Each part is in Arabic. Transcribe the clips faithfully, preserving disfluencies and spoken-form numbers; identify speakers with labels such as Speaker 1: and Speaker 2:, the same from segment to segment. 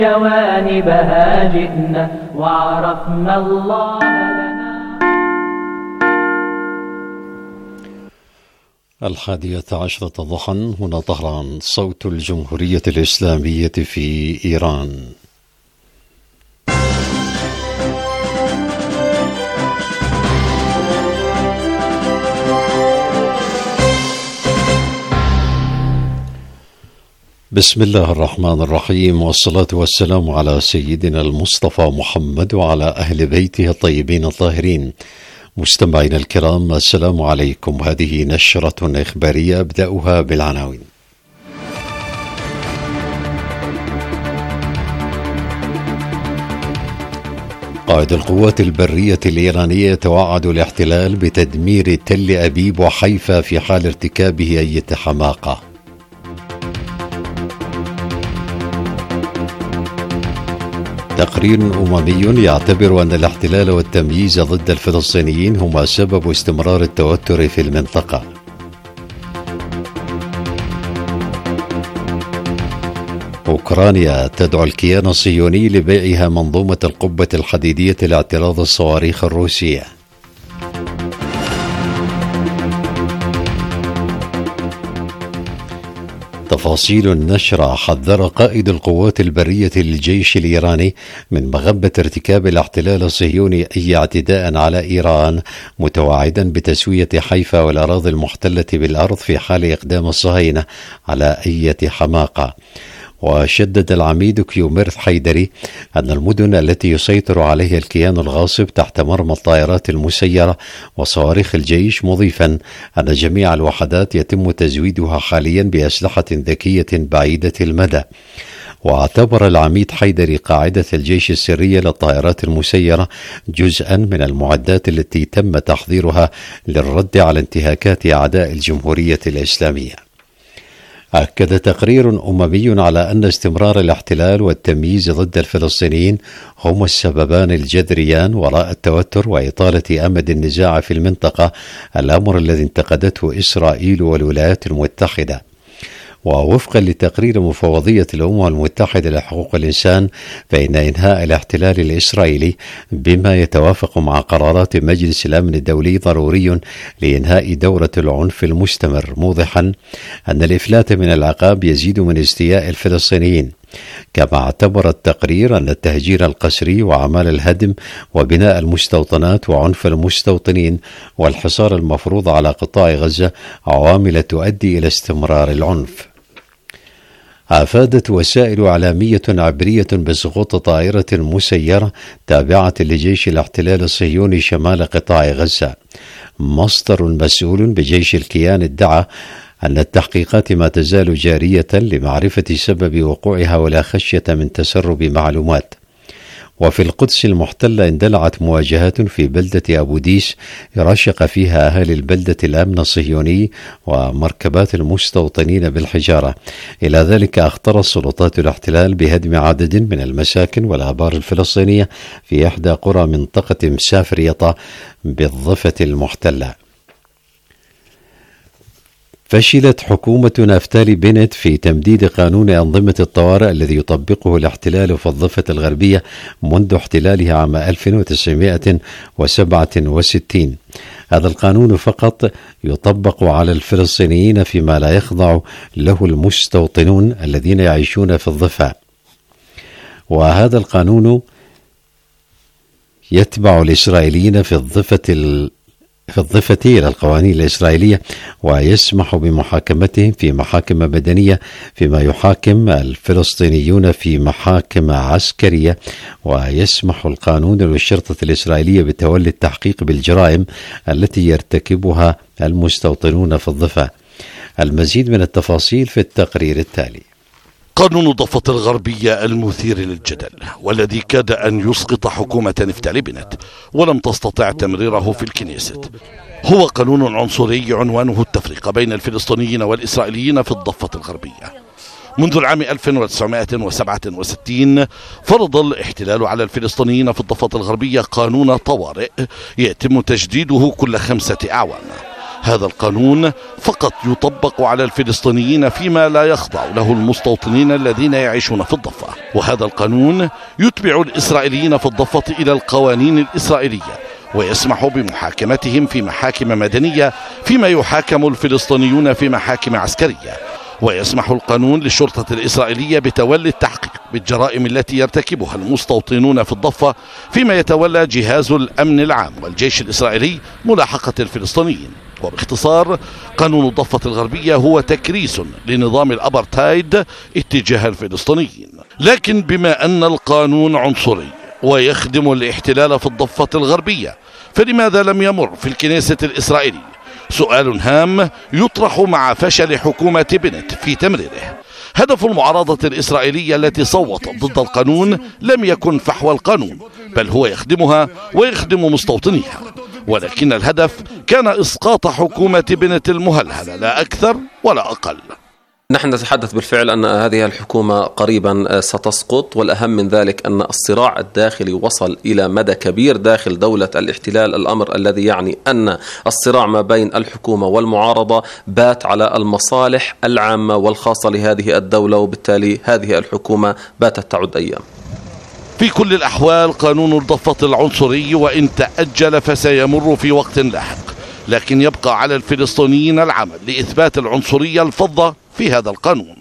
Speaker 1: جوانبها جئنا وعرفنا الله لنا.
Speaker 2: الحادية عشرة ضحى، هنا طهران، صوت الجمهورية الإسلامية في إيران. بسم الله الرحمن الرحيم، والصلاة والسلام على سيدنا المصطفى محمد وعلى أهل بيته الطيبين الطاهرين. مستمعينا الكرام، السلام عليكم. هذه نشرة إخبارية أبدأها بالعناوين. قائد القوات البرية الإيرانية يتوعد الاحتلال بتدمير تل أبيب وحيفا في حال ارتكابه أي حماقة. تقرير أممي يعتبر أن الاحتلال والتمييز ضد الفلسطينيين هما سبب استمرار التوتر في المنطقة. أوكرانيا تدعو الكيان الصهيوني لبيعها منظومة القبة الحديدية لاعتراض الصواريخ الروسية. تفاصيل النشرة: حذر قائد القوات البرية للجيش الإيراني من مغبة ارتكاب الاحتلال الصهيوني أي اعتداء على إيران، متوعدا بتسوية حيفا والأراضي المحتلة بالأرض في حال إقدام الصهاينة على أي حماقة. وشدد العميد كيوميرث حيدري أن المدن التي يسيطر عليها الكيان الغاصب تحت مرمى الطائرات المسيرة وصواريخ الجيش، مضيفا أن جميع الوحدات يتم تزويدها حاليا بأسلحة ذكية بعيدة المدى. واعتبر العميد حيدري قاعدة الجيش السرية للطائرات المسيرة جزءا من المعدات التي تم تحضيرها للرد على انتهاكات أعداء الجمهورية الإسلامية. أكد تقرير أممي على أن استمرار الاحتلال والتمييز ضد الفلسطينيين هما السببان الجذريان وراء التوتر وإطالة أمد النزاع في المنطقة، الأمر الذي انتقدته إسرائيل والولايات المتحدة. ووفقا لتقرير مفوضية الأمم المتحدة لحقوق الإنسان، فإن إنهاء الاحتلال الإسرائيلي بما يتوافق مع قرارات مجلس الأمن الدولي ضروري لإنهاء دورة العنف المستمر، موضحا أن الإفلات من العقاب يزيد من استياء الفلسطينيين. كما اعتبر التقرير أن التهجير القسري وأعمال الهدم وبناء المستوطنات وعنف المستوطنين والحصار المفروض على قطاع غزة عوامل تؤدي إلى استمرار العنف. أفادت وسائل إعلامية عبرية بسقوط طائرة مسيرة تابعة لجيش الاحتلال الصهيوني شمال قطاع غزة. مصدر مسؤول بجيش الكيان ادعى أن التحقيقات ما تزال جارية لمعرفة سبب وقوعها ولا خشية من تسرب معلومات. وفي القدس المحتلة اندلعت مواجهات في بلدة أبو ديس رشق فيها أهالي البلدة الأمن الصهيوني ومركبات المستوطنين بالحجارة. إلى ذلك أخطر السلطات الاحتلال بهدم عدد من المساكن والآبار الفلسطينية في إحدى قرى منطقة مسافريطة بالضفة المحتلة. فشلت حكومة نافتالي بنت في تمديد قانون أنظمة الطوارئ الذي يطبقه الاحتلال في الضفة الغربية منذ احتلاله عام ألف وتسعمائة وسبعة وستين. هذا القانون فقط يطبق على الفلسطينيين فيما لا يخضع له المستوطنون الذين يعيشون في الضفة. وهذا القانون يتبع الإسرائيليين في الضفة ال في الضفة إلى القوانين الإسرائيلية، ويسمح بمحاكمتهم في محاكم مدنية فيما يحاكم الفلسطينيون في محاكم عسكرية، ويسمح القانون للشرطة الإسرائيلية بتولي التحقيق بالجرائم التي يرتكبها المستوطنون في الضفة. المزيد من التفاصيل في التقرير التالي.
Speaker 3: قانون الضفة الغربية المثير للجدل والذي كاد أن يسقط حكومة نفتالي بنت ولم تستطع تمريره في الكنيست هو قانون عنصري عنوانه التفرقة بين الفلسطينيين والإسرائيليين في الضفة الغربية. منذ العام ألف وتسعمائة وسبعة وستين فرض الاحتلال على الفلسطينيين في الضفة الغربية قانون طوارئ يتم تجديده كل خمسة أعوام. هذا القانون فقط يطبق على الفلسطينيين فيما لا يخضع له المستوطنين الذين يعيشون في الضفة، وهذا القانون يتبع الإسرائيليين في الضفة إلى القوانين الإسرائيلية ويسمح بمحاكمتهم في محاكم مدنية فيما يحاكم الفلسطينيون في محاكم عسكرية، ويسمح القانون للشرطة الإسرائيلية بتولي التحقيق بالجرائم التي يرتكبها المستوطنون في الضفة فيما يتولى جهاز الأمن العام والجيش الإسرائيلي ملاحقة الفلسطينيين. وباختصار قانون الضفة الغربية هو تكريس لنظام الأبرتايد اتجاه الفلسطينيين. لكن بما أن القانون عنصري ويخدم الاحتلال في الضفة الغربية، فلماذا لم يمر في الكنيسة الإسرائيلية؟ سؤال هام يطرح مع فشل حكومة بنت في تمريره. هدف المعارضة الإسرائيلية التي صوتت ضد القانون لم يكن فحوى القانون، بل هو يخدمها ويخدم مستوطنيها، ولكن الهدف كان إسقاط حكومة بنت المهلهلة، لا أكثر ولا أقل.
Speaker 4: نحن نتحدث بالفعل أن هذه الحكومة قريبا ستسقط، والأهم من ذلك أن الصراع الداخلي وصل إلى مدى كبير داخل دولة الاحتلال، الأمر الذي يعني أن الصراع ما بين الحكومة والمعارضة بات على المصالح العامة والخاصة لهذه الدولة، وبالتالي هذه الحكومة باتت تعد أيام.
Speaker 3: في كل الأحوال قانون الضفة العنصري وإن تأجل فسيمر في وقت لاحق، لكن يبقى على الفلسطينيين العمل لإثبات العنصرية الفظة في هذا القانون.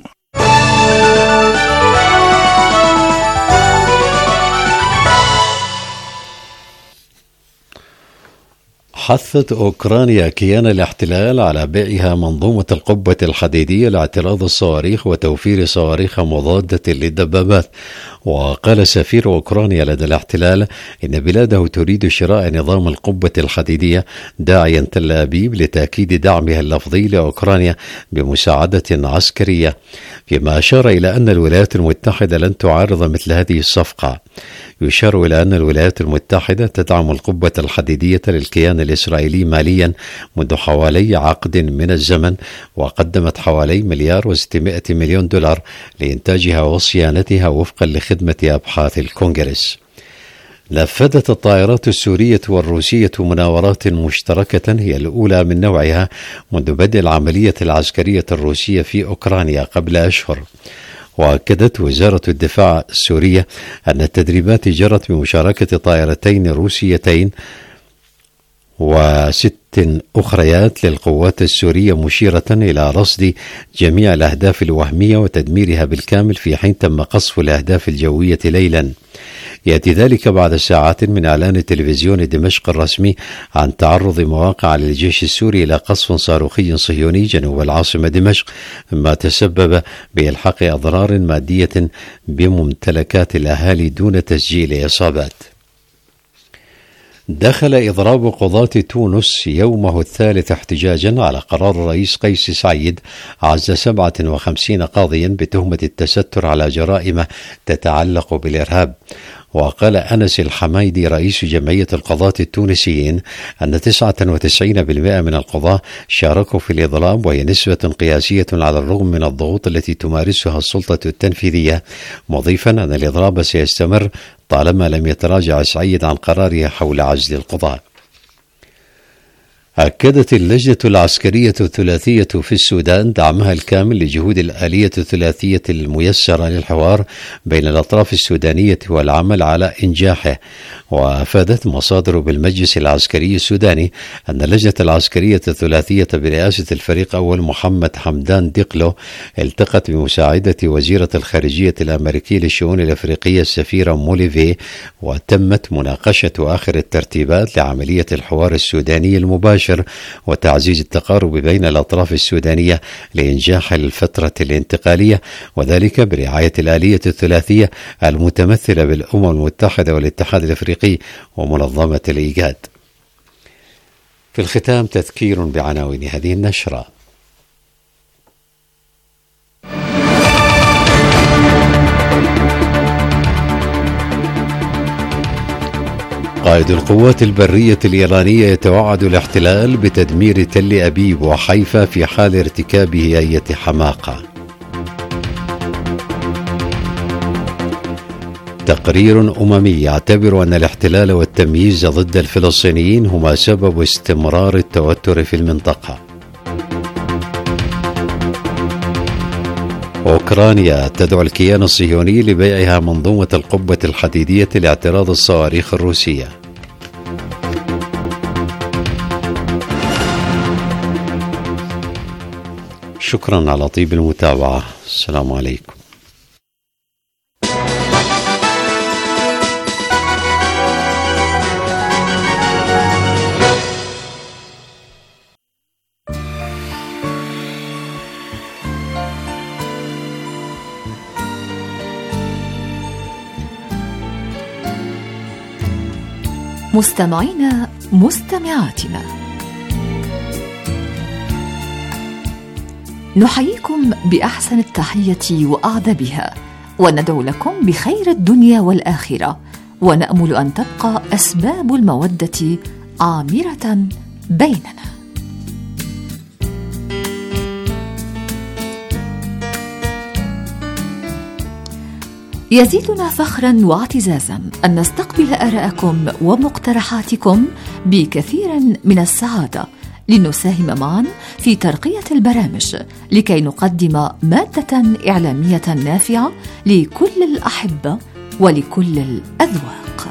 Speaker 2: حثت أوكرانيا كيان الاحتلال على بيعها منظومة القبة الحديدية لاعتراض الصواريخ وتوفير صواريخ مضادة للدبابات. وقال سفير أوكرانيا لدى الاحتلال إن بلاده تريد شراء نظام القبة الحديدية، داعيا تل أبيب لتأكيد دعمها اللفظي لأوكرانيا بمساعدة عسكرية، فيما أشار إلى أن الولايات المتحدة لن تعارض مثل هذه الصفقة. يشار إلى أن الولايات المتحدة تدعم القبة الحديدية للكيان الإسرائيلي ماليا منذ حوالي عقد من الزمن، وقدمت حوالي مليار وستمائة مليون دولار لإنتاجها وصيانتها وفقا لخدمة أبحاث الكونغرس. نفذت الطائرات السورية والروسية مناورات مشتركة هي الأولى من نوعها منذ بدء العملية العسكرية الروسية في أوكرانيا قبل أشهر. وأكدت وزارة الدفاع السورية أن التدريبات جرت بمشاركة طائرتين روسيتين وست أخريات للقوات السورية، مشيرة إلى رصد جميع الأهداف الوهمية وتدميرها بالكامل، في حين تم قصف الأهداف الجوية ليلا. يأتي ذلك بعد ساعات من إعلان تلفزيون دمشق الرسمي عن تعرض مواقع للجيش السوري إلى قصف صاروخي صهيوني جنوب العاصمة دمشق، مما تسبب بإلحاق أضرار مادية بممتلكات الأهالي دون تسجيل إصابات. دخل إضراب قضاة تونس يومه الثالث احتجاجا على قرار الرئيس قيس سعيد عزل سبعة وخمسين قاضيا بتهمة التستر على جرائم تتعلق بالإرهاب. وقال أنس الحميدي رئيس جمعية القضاة التونسيين أن تسعة وتسعين بالمئة من القضاة شاركوا في الإضراب، وهي نسبة قياسية على الرغم من الضغوط التي تمارسها السلطة التنفيذية، مضيفا أن الإضراب سيستمر طالما لم يتراجع سعيد عن قراره حول عزل القضاة. أكدت اللجنة العسكرية الثلاثية في السودان دعمها الكامل لجهود الآلية الثلاثية الميسرة للحوار بين الأطراف السودانية والعمل على إنجاحه. وأفادت مصادر بالمجلس العسكري السوداني أن اللجنة العسكرية الثلاثية برئاسة الفريق أول محمد حمدان دقلو التقت بمساعدة وزيرة الخارجية الأمريكية للشؤون الأفريقية السفيرة موليفي، وتمت مناقشة آخر الترتيبات لعملية الحوار السوداني المباشر وتعزيز التقارب بين الأطراف السودانية لإنجاح الفترة الانتقالية، وذلك برعاية الآلية الثلاثية المتمثلة بالأمم المتحدة والاتحاد الأفريقي ومنظمة الإيجاد. في الختام تذكير بعناوين هذه النشرة. قائد القوات البرية الإيرانية يتوعد الاحتلال بتدمير تل أبيب وحيفا في حال ارتكابه أي حماقة. تقرير أممي يعتبر أن الاحتلال والتمييز ضد الفلسطينيين هما سبب استمرار التوتر في المنطقة. أوكرانيا تدعو الكيان الصهيوني لبيعها منظومة القبة الحديدية لاعتراض الصواريخ الروسية. شكرا على طيب المتابعة. السلام عليكم.
Speaker 5: مستمعينا مستمعاتنا، نحييكم بأحسن التحية وأعذبها، وندعو لكم بخير الدنيا والآخرة، ونأمل أن تبقى أسباب المودة عامرة بيننا. يزيدنا فخرا واعتزازا أن نستقبل آراءكم ومقترحاتكم بكثير من السعادة، لنساهم معا في ترقية البرامج لكي نقدم مادة إعلامية نافعة لكل الأحبة ولكل الأذواق.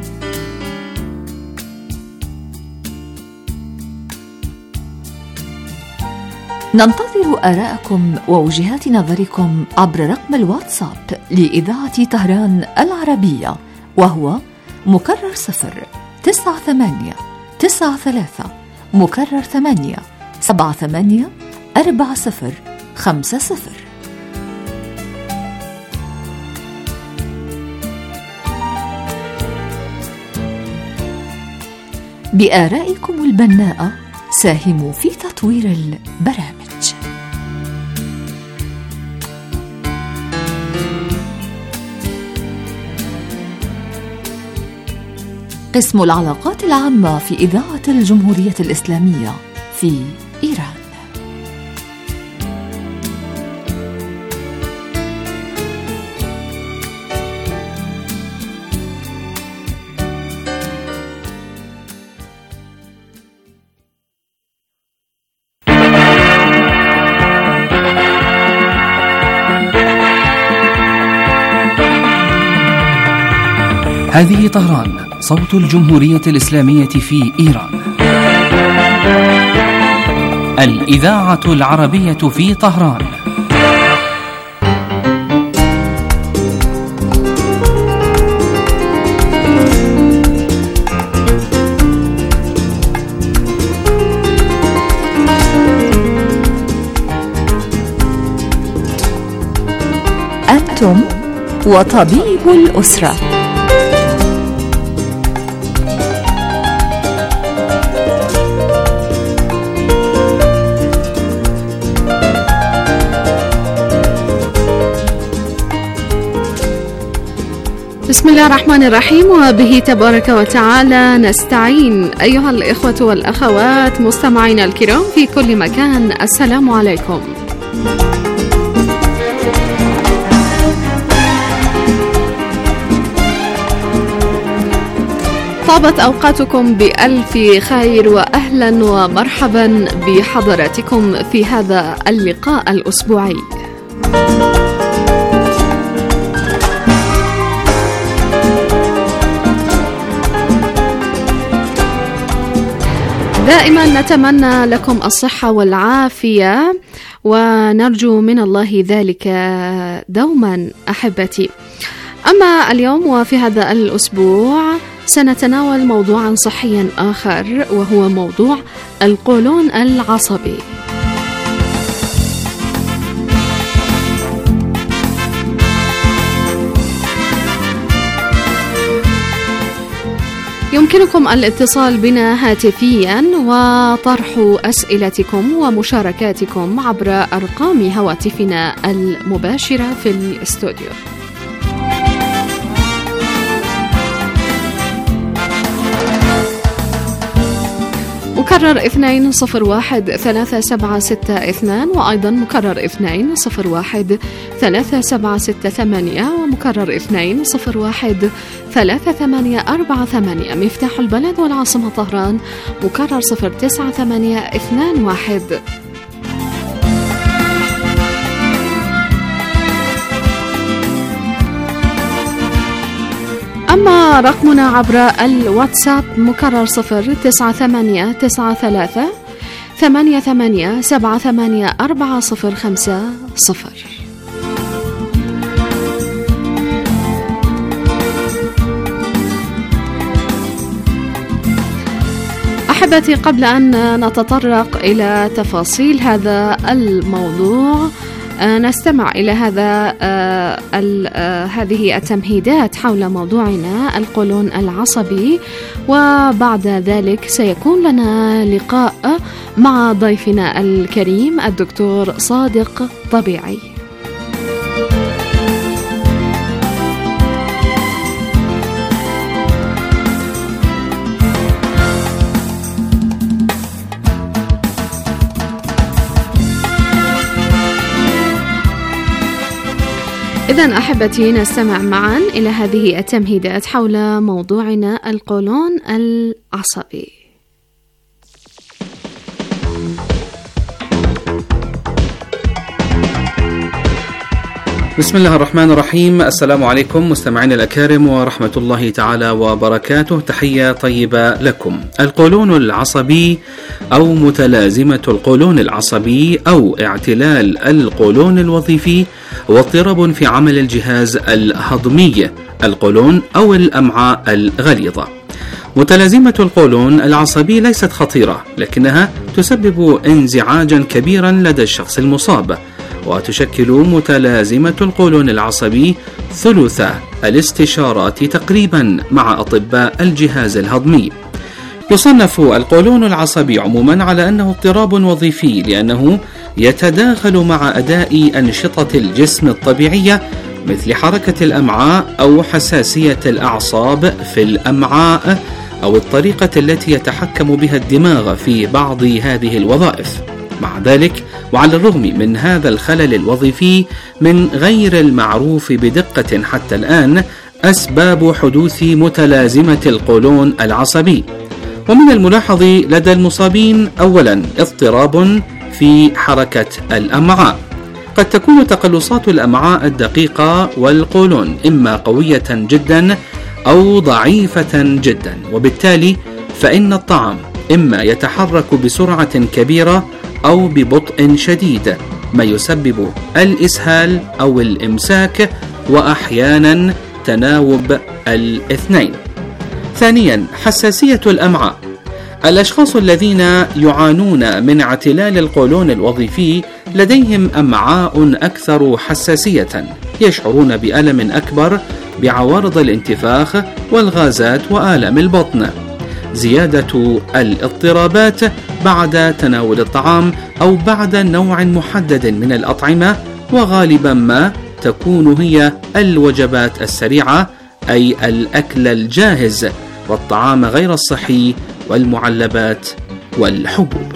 Speaker 5: ننتظر آراءكم ووجهات نظركم عبر رقم الواتساب لإذاعة طهران العربية، وهو مكرر صفر تسعة ثمانية تسعة ثلاثة مكرر ثمانية سبعة ثمانية أربعة صفر خمسة صفر. بآرائكم البناءة ساهموا في تطوير البرامج. قسم العلاقات العامة في إذاعة الجمهورية الإسلامية في إيران.
Speaker 6: هذه طهران، صوت الجمهورية الإسلامية في إيران. الإذاعة العربية في طهران.
Speaker 5: أنتم وطبيب الأسرة.
Speaker 7: بسم الله الرحمن الرحيم، وبه تبارك وتعالى نستعين. أيها الإخوة والأخوات مستمعينا الكرام في كل مكان، السلام عليكم. طابت أوقاتكم بألف خير، وأهلا ومرحبا بحضراتكم في هذا اللقاء الأسبوعي. دائما نتمنى لكم الصحة والعافية، ونرجو من الله ذلك دوما أحبتي. أما اليوم وفي هذا الأسبوع سنتناول موضوعا صحيا آخر، وهو موضوع القولون العصبي. يمكنكم الاتصال بنا هاتفيا وطرح أسئلتكم ومشاركاتكم عبر أرقام هواتفنا المباشرة في الاستوديو. أكرر مكرر اثنين صفر واحد ثلاثة سبعة ستة اثنان، وأيضا مكرر اثنين صفر واحد ثلاثة سبعة ستة ثمانية، ومكرر اثنين صفر واحد ثلاثة ثمانية أربعة ثمانية. مفتاح البلد والعاصمة طهران مكرر صفر تسعة ثمانية اثنان واحد. أما رقمنا عبر الواتساب مكرر صفر تسعة ثمانية تسعة ثلاثة ثمانية ثمانية سبعة ثمانية أربعة صفر خمسة صفر. أحبتي، قبل أن نتطرق إلى تفاصيل هذا الموضوع نستمع إلى هذا هذه التمهيدات حول موضوعنا القولون العصبي، وبعد ذلك سيكون لنا لقاء مع ضيفنا الكريم الدكتور صادق طبيعي. إذن أحبتي، نستمع معا إلى هذه التمهيدات حول موضوعنا القولون العصبي.
Speaker 8: بسم الله الرحمن الرحيم. السلام عليكم مستمعينا الأكارم ورحمة الله تعالى وبركاته. تحية طيبة لكم. القولون العصبي أو متلازمة القولون العصبي أو اعتلال القولون الوظيفي هو اضطراب في عمل الجهاز الهضمي، القولون أو الأمعاء الغليظة. متلازمة القولون العصبي ليست خطيرة، لكنها تسبب انزعاجا كبيرا لدى الشخص المصاب، وتشكل متلازمة القولون العصبي ثلث الاستشارات تقريبا مع أطباء الجهاز الهضمي. يصنف القولون العصبي عموما على أنه اضطراب وظيفي، لأنه يتداخل مع أداء أنشطة الجسم الطبيعية مثل حركة الأمعاء أو حساسية الأعصاب في الأمعاء أو الطريقة التي يتحكم بها الدماغ في بعض هذه الوظائف. مع ذلك، وعلى الرغم من هذا الخلل الوظيفي من غير المعروف بدقة حتى الآن أسباب حدوث متلازمة القولون العصبي. ومن الملاحظ لدى المصابين أولا اضطراب في حركة الأمعاء. قد تكون تقلصات الأمعاء الدقيقة والقولون إما قوية جدا أو ضعيفة جدا، وبالتالي فإن الطعام إما يتحرك بسرعة كبيرة أو ببطء شديد، ما يسبب الإسهال أو الإمساك، وأحيانا تناوب الاثنين. ثانيا، حساسية الأمعاء. الأشخاص الذين يعانون من اعتلال القولون الوظيفي لديهم أمعاء أكثر حساسية، يشعرون بألم أكبر بعوارض الانتفاخ والغازات وآلام البطن. زيادة الاضطرابات بعد تناول الطعام أو بعد نوع محدد من الأطعمة، وغالبا ما تكون هي الوجبات السريعة أي الأكل الجاهز والطعام غير الصحي والمعلبات والحبوب.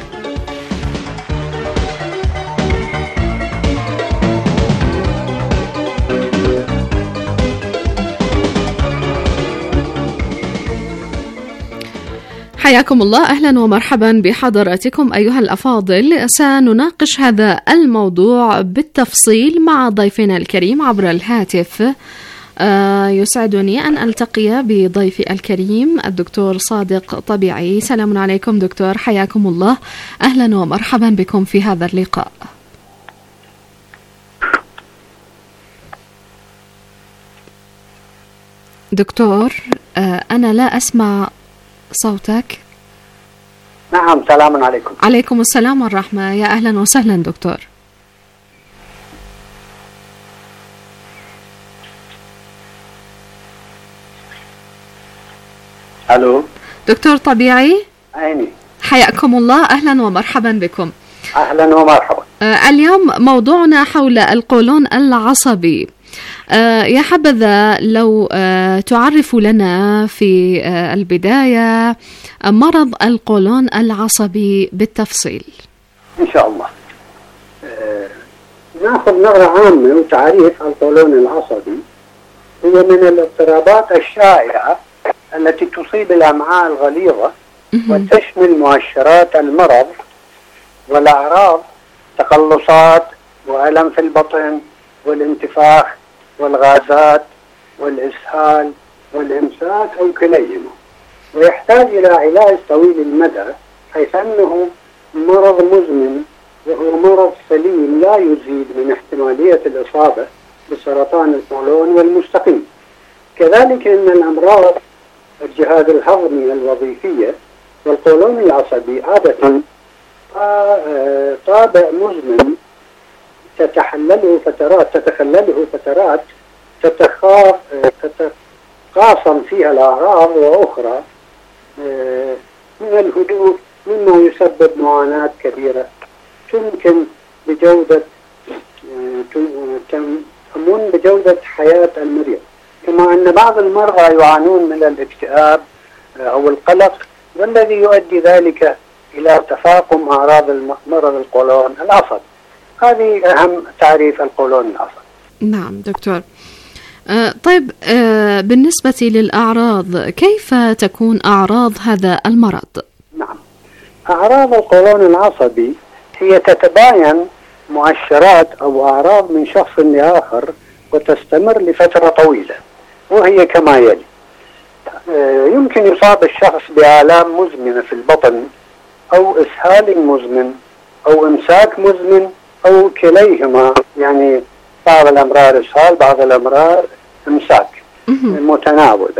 Speaker 7: حياكم الله، أهلا ومرحبا بحضراتكم أيها الأفاضل. سنناقش هذا الموضوع بالتفصيل مع ضيفنا الكريم عبر الهاتف. آه يسعدني أن ألتقي بضيفي الكريم الدكتور صادق طبيعي. سلام عليكم دكتور، حياكم الله، أهلا ومرحبا بكم في هذا اللقاء. دكتور، آه أنا لا أسمع صوتك.
Speaker 9: نعم، سلام عليكم.
Speaker 7: عليكم السلام والرحمة، يا أهلا وسهلا دكتور.
Speaker 9: ألو
Speaker 7: دكتور طبيعي،
Speaker 9: عيني،
Speaker 7: حياكم الله، أهلا ومرحبا بكم.
Speaker 9: أهلا ومرحبا.
Speaker 7: آه اليوم موضوعنا حول القولون العصبي. يا حبذا لو تعرف لنا في البداية مرض القولون العصبي بالتفصيل.
Speaker 9: إن شاء الله. نأخذ نظرة عامة وتعريف القولون العصبي. هي من الاضطرابات الشائعة التي تصيب الأمعاء الغليظة وتشمل مؤشرات المرض والأعراض، تقلصات وألم في البطن والانتفاخ والغازات والإسهال والإمساك أو كليهما، ويحتاج إلى علاج طويل المدى حيث أنه مرض مزمن وهو مرض سليم لا يزيد من احتمالية الإصابة بسرطان القولون والمستقيم. كذلك أن الأمراض الجهاز الهضمي الوظيفية والقولون العصبي عادة طابع مزمن تتحلله فترات تتخلله فترات تتخاف تتقاصم فيها الأعراض وأخرى من الهدوء، مما يسبب معاناة كبيرة تمكن بجودة تمن بجودة حياة المريض. كما أن بعض المرضى يعانون من الاكتئاب أو القلق، والذي يؤدي ذلك إلى تفاقم أعراض مرض القولون العصبي. هذه أهم تعريف القولون العصبي.
Speaker 7: نعم دكتور. آه طيب آه بالنسبة للأعراض، كيف تكون أعراض هذا المرض؟
Speaker 9: نعم، أعراض القولون العصبي هي تتباين مؤشرات أو أعراض من شخص لآخر وتستمر لفترة طويلة، وهي كما يلي. آه يمكن يصاب الشخص بآلام مزمنة في البطن أو إسهال مزمن أو إمساك مزمن أو كليهما، يعني بعض الأمرار إسهال بعض الأمرار إمساك متناوبة.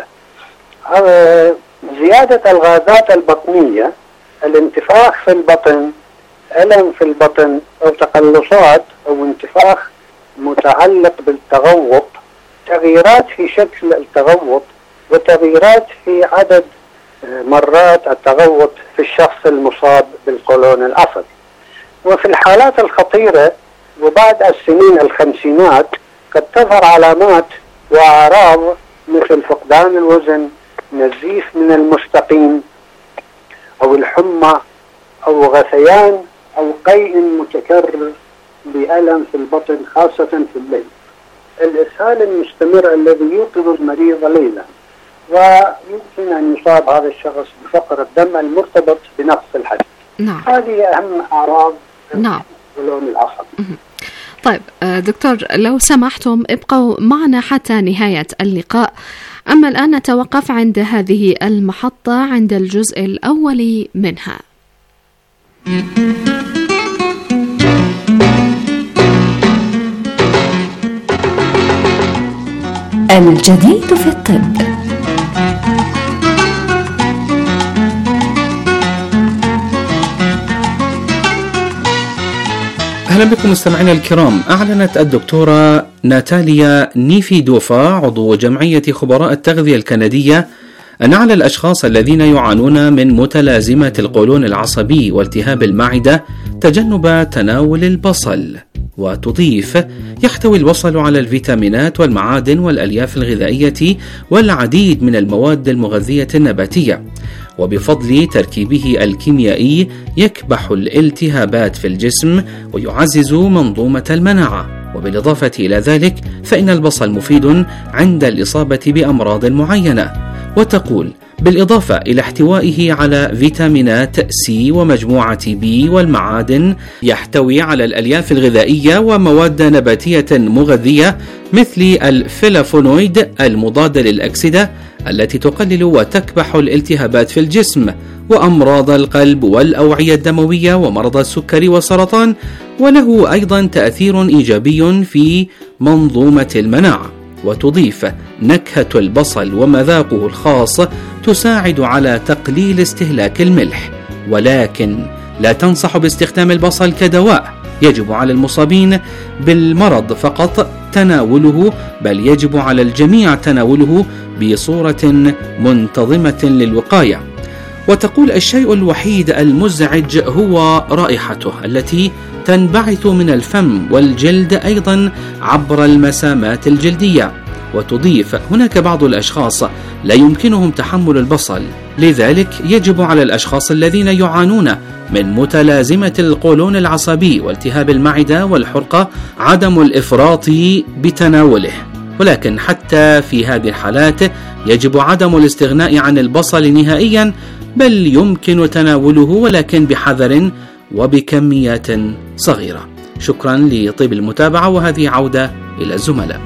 Speaker 9: زيادة الغازات البطنية، الانتفاخ في البطن، ألم في البطن أو تقلصات أو انتفاخ متعلق بالتغوط، تغييرات في شكل التغوط وتغييرات في عدد مرات التغوط في الشخص المصاب بالقولون العصبي. وفي الحالات الخطيرة وبعد السنين الخمسينات قد تظهر علامات وأعراض مثل فقدان الوزن، نزيف من المستقيم أو الحمى أو غثيان أو قيء متكرر بألم في البطن خاصة في الليل، الإسهال المستمر الذي يوقظ المريض ليلا، ويمكن أن يصاب هذا الشخص بفقر الدم المرتبط بنقص الحديد.
Speaker 7: نعم.
Speaker 9: هذه أهم أعراض
Speaker 7: نعم.
Speaker 9: القولون العصبي.
Speaker 7: طيب دكتور، لو سمحتم ابقوا معنا حتى نهاية اللقاء. أما الآن نتوقف عند هذه المحطة عند الجزء الأول منها.
Speaker 5: الجديد في الطب.
Speaker 8: أهلا بكم مستمعينا الكرام. أعلنت الدكتورة ناتاليا نيفيدوفا عضو جمعية خبراء التغذية الكندية أن على الأشخاص الذين يعانون من متلازمة القولون العصبي والتهاب المعدة تجنب تناول البصل. وتضيف: يحتوي البصل على الفيتامينات والمعادن والألياف الغذائية والعديد من المواد المغذية النباتية، وبفضل تركيبه الكيميائي يكبح الالتهابات في الجسم ويعزز منظومة المناعة. وبالإضافة إلى ذلك فإن البصل مفيد عند الإصابة بأمراض معينة. وتقول: بالإضافة إلى احتوائه على فيتامينات سي ومجموعة بي والمعادن، يحتوي على الألياف الغذائية ومواد نباتية مغذية مثل الفلافونويد المضاد للأكسدة التي تقلل وتكبح الالتهابات في الجسم وأمراض القلب والأوعية الدموية ومرض السكري والسرطان، وله أيضا تأثير إيجابي في منظومة المناعة. وتضيف: نكهة البصل ومذاقه الخاص تساعد على تقليل استهلاك الملح، ولكن لا تنصح باستخدام البصل كدواء. يجب على المصابين بالمرض فقط تناوله، بل يجب على الجميع تناوله بصورة منتظمة للوقاية. وتقول: الشيء الوحيد المزعج هو رائحته التي تنبعث من الفم والجلد أيضا عبر المسامات الجلدية. وتضيف: هناك بعض الأشخاص لا يمكنهم تحمل البصل، لذلك يجب على الأشخاص الذين يعانون من متلازمة القولون العصبي والتهاب المعدة والحرقة عدم الإفراط بتناوله. ولكن حتى في هذه الحالات يجب عدم الاستغناء عن البصل نهائيا، بل يمكن تناوله ولكن بحذر وبكميات صغيرة. شكرا لطيب المتابعة، وهذه عودة إلى الزملاء.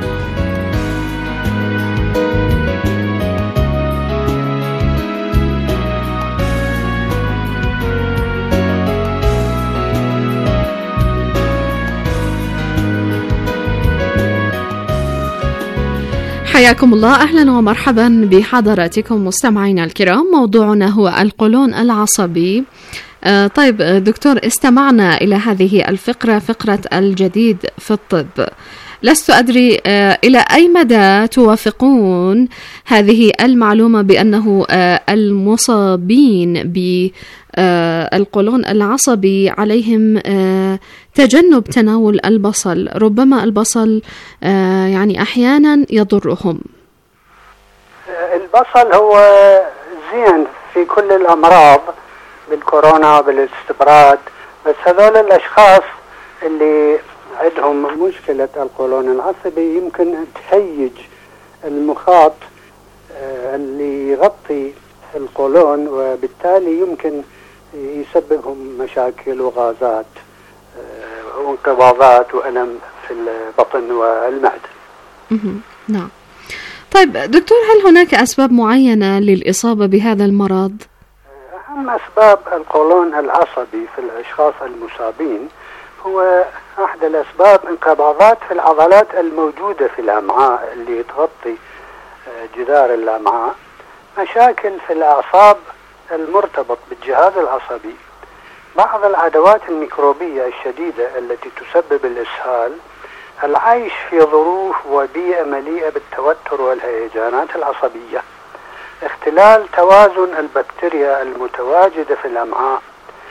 Speaker 7: حياكم الله، أهلا ومرحبا بحضراتكم مستمعينا الكرام. موضوعنا هو القولون العصبي. آه طيب دكتور، استمعنا إلى هذه الفقرة، فقرة الجديد في الطب. لست أدري آه إلى أي مدى توافقون هذه المعلومة بأنه آه المصابين بالقولون العصبي عليهم آه تجنب تناول البصل. ربما البصل آه يعني أحيانا يضرهم.
Speaker 9: البصل هو زين في كل الأمراض، بالكورونا وبالاستبراد، بس هذول الأشخاص اللي عندهم مشكلة القولون العصبي يمكن تهيج المخاط اللي يغطي القولون، وبالتالي يمكن يسببهم مشاكل وغازات وانقباضات وألم في البطن والمعدة.
Speaker 7: نعم. طيب دكتور، هل هناك أسباب معينة للإصابة بهذا المرض؟
Speaker 9: أهم أسباب القولون العصبي في الأشخاص المصابين هو أحد الأسباب انقباضات في العضلات الموجودة في الأمعاء اللي تغطي جدار الأمعاء، مشاكل في الأعصاب المرتبط بالجهاز العصبي، بعض العدوات الميكروبية الشديدة التي تسبب الإسهال، العيش في ظروف وبيئة مليئة بالتوتر والهيجانات العصبية، اختلال توازن البكتيريا المتواجدة في الأمعاء،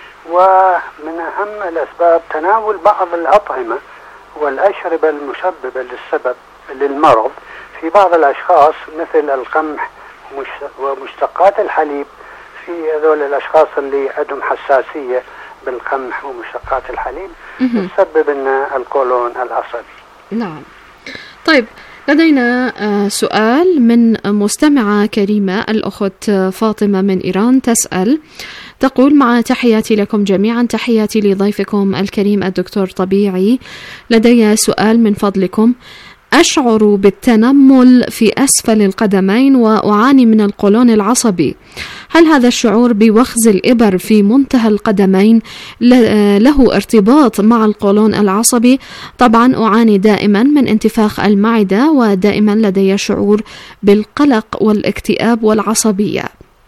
Speaker 9: ومن أهم الأسباب تناول بعض الأطعمة والأشربة المسببة للسبب للمرض في بعض الأشخاص، مثل القمح ومشتقات الحليب في هذول الأشخاص اللي عندهم حساسية بالقمح ومشتقات الحليب تسبب لنا القولون العصبي.
Speaker 7: نعم. طيب لدينا سؤال من مستمعة كريمة، الأخت فاطمة من إيران تسأل، تقول: مع تحياتي لكم جميعا، تحياتي لضيفكم الكريم الدكتور طبيعي، لدي سؤال من فضلكم. أشعر بالتنمل في أسفل القدمين وأعاني من القولون العصبي، هل هذا الشعور بوخز الإبر في منتهى القدمين له ارتباط مع القولون العصبي؟ طبعا أعاني دائما من انتفاخ المعدة، ودائما لدي شعور بالقلق والاكتئاب والعصبية.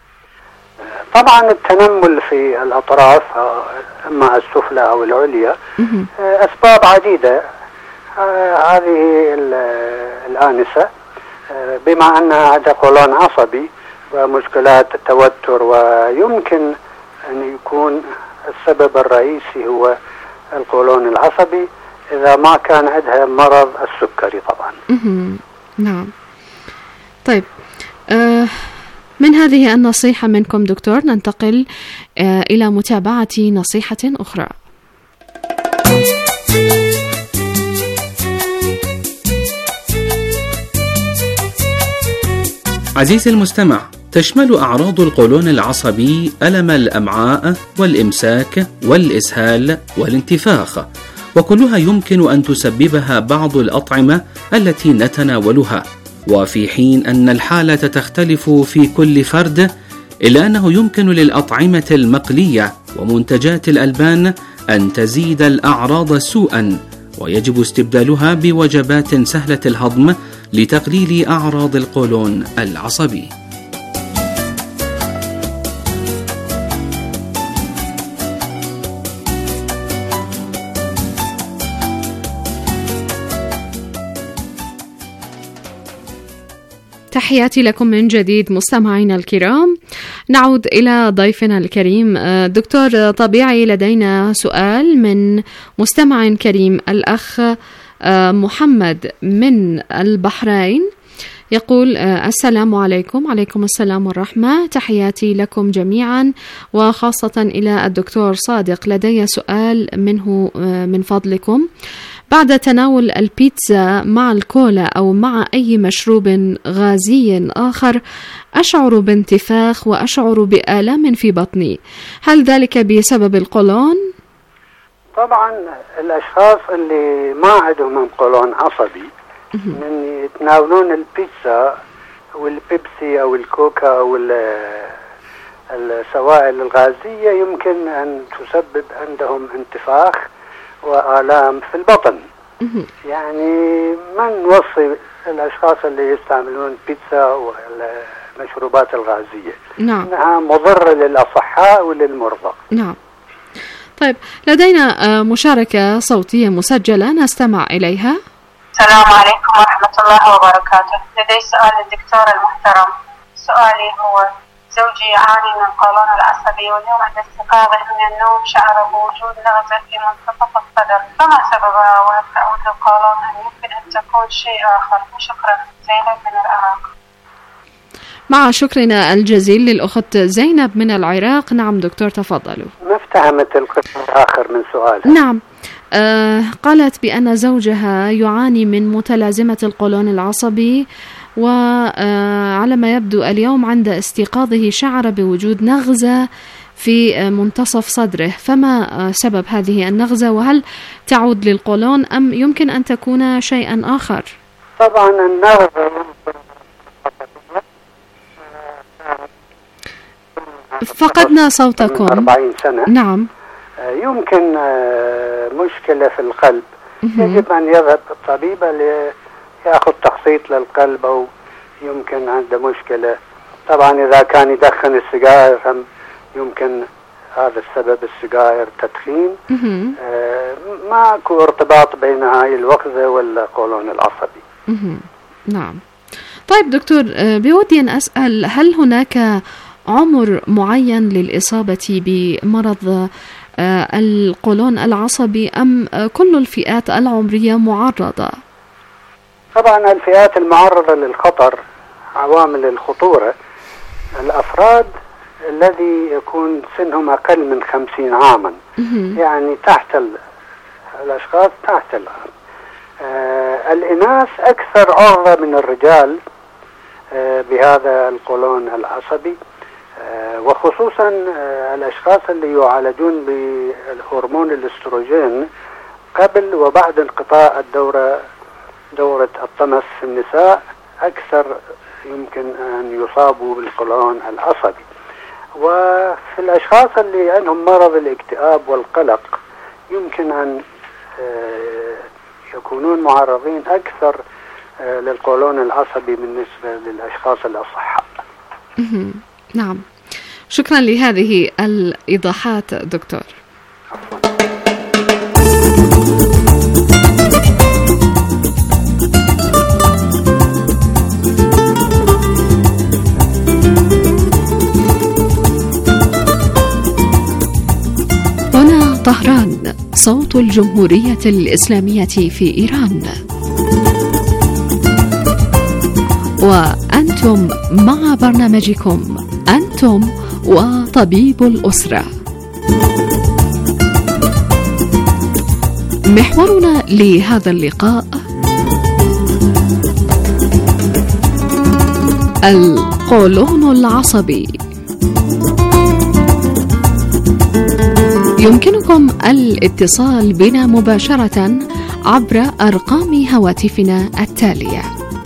Speaker 9: طبعا التنمل في الأطراف إما السفلى أو العليا أسباب عديدة. آه هذه الآنسة آه بما أنها عندها قولون عصبي ومشكلات التوتر، ويمكن أن يكون السبب الرئيسي هو القولون العصبي إذا ما كان عندها مرض السكري طبعا.
Speaker 7: نعم. طيب آه من هذه النصيحة منكم دكتور ننتقل آه إلى متابعة نصيحة أخرى.
Speaker 8: عزيزي المستمع، تشمل أعراض القولون العصبي ألم الأمعاء والإمساك والإسهال والانتفاخ، وكلها يمكن أن تسببها بعض الأطعمة التي نتناولها. وفي حين أن الحالة تختلف في كل فرد، إلا أنه يمكن للأطعمة المقلية ومنتجات الألبان أن تزيد الأعراض سوءا، ويجب استبدالها بوجبات سهلة الهضم لتقليل أعراض القولون العصبي.
Speaker 7: تحياتي لكم من جديد مستمعينا الكرام. نعود إلى ضيفنا الكريم دكتور طبيعي. لدينا سؤال من مستمع كريم الأخ محمد من البحرين، يقول السلام عليكم. عليكم السلام والرحمة، تحياتي لكم جميعا وخاصة إلى الدكتور صادق. لدي سؤال منه من فضلكم، بعد تناول البيتزا مع الكولا أو مع أي مشروب غازي آخر أشعر بانتفاخ وأشعر بآلام في بطني، هل ذلك بسبب القولون؟
Speaker 9: طبعا الأشخاص اللي ما عندهم قولون عصبي من يتناولون البيتزا والبيبسي أو الكوكا أو السوائل الغازية يمكن أن تسبب عندهم انتفاخ وآلام في البطن. يعني ما نوصي الأشخاص اللي يستعملون بيتزا والمشروبات الغازية،
Speaker 7: نعم،
Speaker 9: إنها مضرة للأصحاء وللمرضى.
Speaker 7: نعم. طيب لدينا مشاركة صوتية مسجلة نستمع إليها.
Speaker 10: السلام عليكم ورحمة الله وبركاته. لدي سؤال للدكتور المحترم. سؤالي هو زوجي يعاني من القولون العصبي، واليوم عند استيقاظه من النوم شعر بوجود نغزة في منتصف الصدر، فما سببها وهل تعود للقولون أم يمكن أن تكون شيء آخر؟ وشكرا. زينب من العراق.
Speaker 7: مع شكرنا الجزيل للأخت زينب من العراق. نعم دكتور تفضلوا.
Speaker 9: ما افتهمت القسم الآخر من سؤالها.
Speaker 7: نعم، آه قالت بأن زوجها يعاني من متلازمة القولون العصبي، وعلى ما يبدو اليوم عند استيقاظه شعر بوجود نغزة في منتصف صدره، فما سبب هذه النغزة وهل تعود للقولون أم يمكن أن تكون شيئا آخر؟
Speaker 9: طبعا النغزة
Speaker 7: فقدنا صوتكم.
Speaker 9: أربعين سنة.
Speaker 7: نعم.
Speaker 9: يمكن مشكلة في القلب، يجب أن يذهب الطبيب ليأخذ تخطيط للقلب، أو يمكن عنده مشكلة. طبعا إذا كان يدخن السجائر هم يمكن هذا السبب، السجائر تدخين. آه ما أكو ارتباط بين هاي الوخزة والقولون العصبي.
Speaker 7: نعم. طيب دكتور، بودي أن أسأل، هل هناك عمر معين للإصابة بمرض القولون العصبي أم كل الفئات العمرية معرضة؟
Speaker 9: طبعا الفئات المعرضة للخطر، عوامل الخطورة، الأفراد الذي يكون سنهم أقل من خمسين عاما، يعني تحت الأشخاص تحت العام. آه الإناث أكثر عرضة من الرجال آه بهذا القولون العصبي، آه وخصوصا آه الأشخاص اللي يعالجون بالهرمون الاستروجين قبل وبعد انقطاع الدورة دورة الطمس في النساء أكثر يمكن أن يصابوا بالقولون العصبي. وفي الأشخاص اللي عندهم مرض الاكتئاب والقلق يمكن أن يكونون معرضين أكثر للقولون العصبي بالنسبة للأشخاص الأصحاء.
Speaker 7: نعم، شكرا لهذه الإيضاحات دكتور. طهران، صوت الجمهورية الإسلامية في إيران، وأنتم مع برنامجكم أنتم وطبيب الأسرة. محورنا لهذا اللقاء القولون العصبي. يمكنكم الاتصال بنا مباشرة عبر أرقام هواتفنا التالية: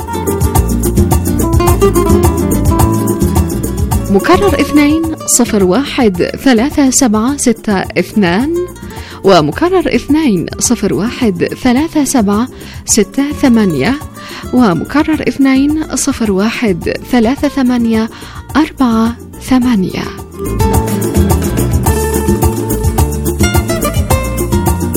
Speaker 7: مكرر اثنين صفر واحد ثلاثة سبعة ستة اثنان، ومكرر اثنين صفر واحد ثلاثة سبعة ستة ثمانية، ومكرر اثنين صفر واحد ثلاثة ثمانية أربعة ثمانية.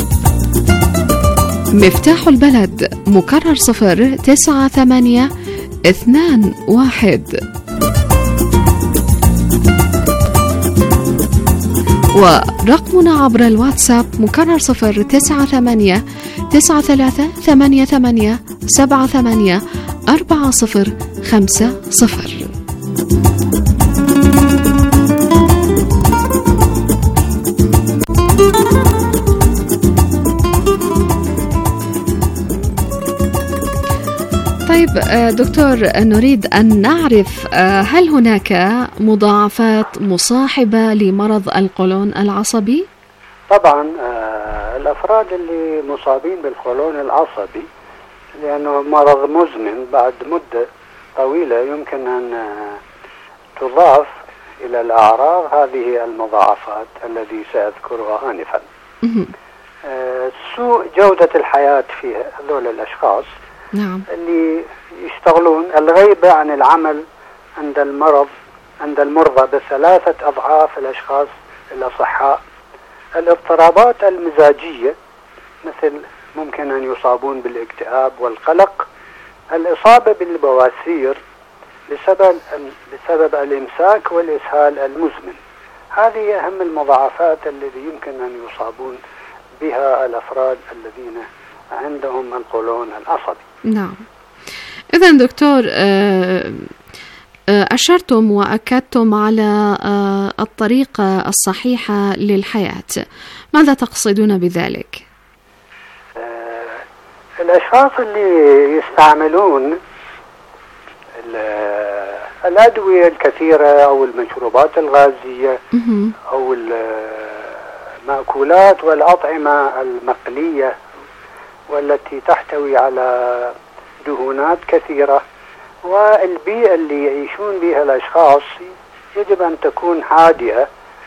Speaker 7: مفتاح البلد مكرر صفر تسعة ثمانية اثنان واحد. ورقمنا عبر الواتساب مكرر صفر تسعة ثمانية تسعة ثلاثة ثمانية ثمانية سبعة ثمانية أربعة صفر خمسة صفر. طيب دكتور، نريد أن نعرف هل هناك مضاعفات مصاحبة لمرض القولون العصبي؟
Speaker 9: طبعا الأفراد اللي مصابين بالقولون العصبي لأنه مرض مزمن بعد مدة طويلة يمكن أن تضاف إلى الأعراض هذه المضاعفات التي سأذكرها آنفا. سوء جودة الحياة في هذول الأشخاص
Speaker 7: نعم.
Speaker 9: اللي يشتغلون، الغيبة عن العمل عند المرض عند المرضى بثلاثة أضعاف الأشخاص الأصحاء. الاضطرابات المزاجية مثل ممكن أن يصابون بالاكتئاب والقلق. الإصابة بالبواسير بسبب بسبب الإمساك والإسهال المزمن. هذه أهم المضاعفات التي يمكن أن يصابون بها الأفراد الذين عندهم القولون العصبي.
Speaker 7: نعم. إذن دكتور، أشرتم وأكدتم على الطريقة الصحيحة للحياة، ماذا تقصدون بذلك؟
Speaker 9: الأشخاص اللي يستعملون الأدوية الكثيرة أو المشروبات الغازية أو المأكولات والأطعمة المقلية والتي تحتوي على دهونات كثيرة، والبيئة اللي يعيشون بها الأشخاص يجب أن تكون هادئة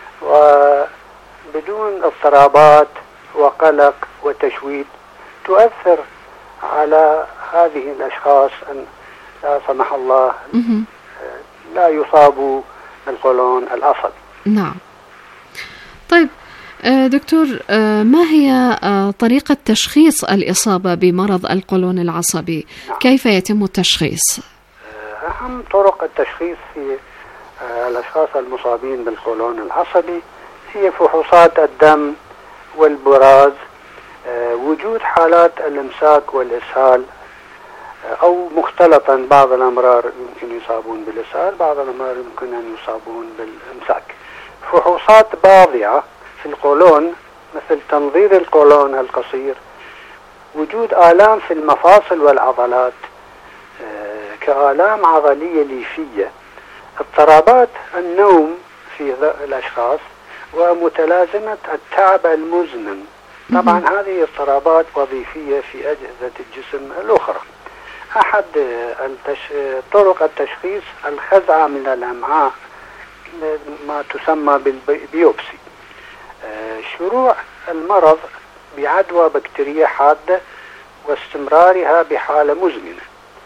Speaker 9: وبدون اضطرابات وقلق وتشويش تؤثر على هذه الأشخاص أن لا سمح الله لا يصابوا بالقولون العصبي.
Speaker 7: نعم. طيب دكتور، ما هي طريقة تشخيص الإصابة بمرض القولون العصبي؟ نعم. كيف يتم التشخيص؟
Speaker 9: أهم طرق التشخيص في الأشخاص المصابين بالقولون العصبي هي فحوصات الدم والبراز، وجود حالات الإمساك والإسهال أو مختلطا، بعض الأمرار يمكن يصابون بالإسهال، بعض الأمرار يمكن أن يصابون بالإمساك. فحوصات باضعة في القولون مثل تنظير القولون القصير، وجود آلام في المفاصل والعضلات كآلام عضلية ليفية، اضطرابات النوم في الأشخاص، ومتلازمة التعب المزمن. طبعا هذه اضطرابات وظيفية في أجهزة الجسم الأخرى. أحد التش... طرق التشخيص الخزعة من الأمعاء، ما تسمى بالبيوبسي. شروع المرض بعدوى بكتيرية حادة واستمرارها بحالة مزمنة.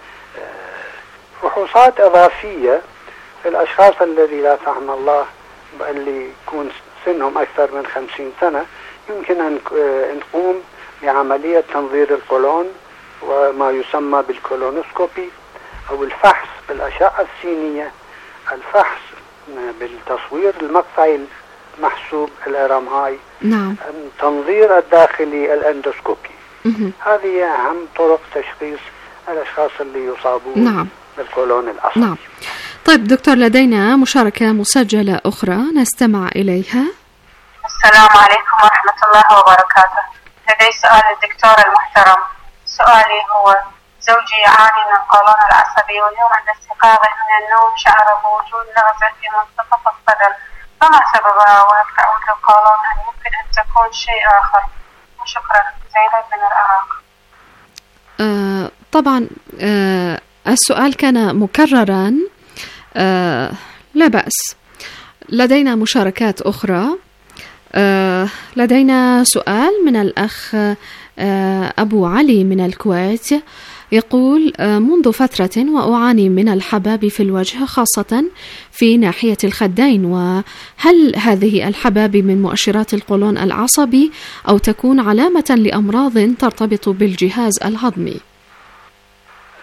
Speaker 9: فحوصات إضافية في الأشخاص الذي لا سمح الله اللي يكون سنهم أكثر من خمسين سنة، يمكن أن نقوم بعملية تنظير القولون وما يسمى بالكولونوسكوبي أو الفحص بالأشعة السينية، الفحص بالتصوير المقطعي المحسوب ال إم آر آي،
Speaker 7: نعم.
Speaker 9: التنظير الداخلي الاندوسكوبي. هذه أهم طرق تشخيص الأشخاص اللي يصابون
Speaker 7: نعم.
Speaker 9: بالقولون العصبي.
Speaker 7: نعم. طيب دكتور، لدينا مشاركة مسجلة أخرى نستمع إليها.
Speaker 10: السلام عليكم ورحمة الله وبركاته. لدي سؤال للدكتور المحترم. سؤالي هو: زوجي يعاني من القولون العصبي، واليوم عند استيقاظه من النوم شعر بوجود نغزة في منتصف الصدر، فما سببها؟ وهل تعود للقولون أم يمكن أن تكون شيء آخر؟ وشكرا. زينب من العراق.
Speaker 7: آه طبعا آه السؤال كان مكررا، آه لا بأس. لدينا مشاركات أخرى. آه لدينا سؤال من الأخ آه أبو علي من الكويت، يقول: آه منذ فترة وأعاني من الحباب في الوجه، خاصة في ناحية الخدين، وهل هذه الحباب من مؤشرات القولون العصبي أو تكون علامة لأمراض ترتبط بالجهاز الهضمي؟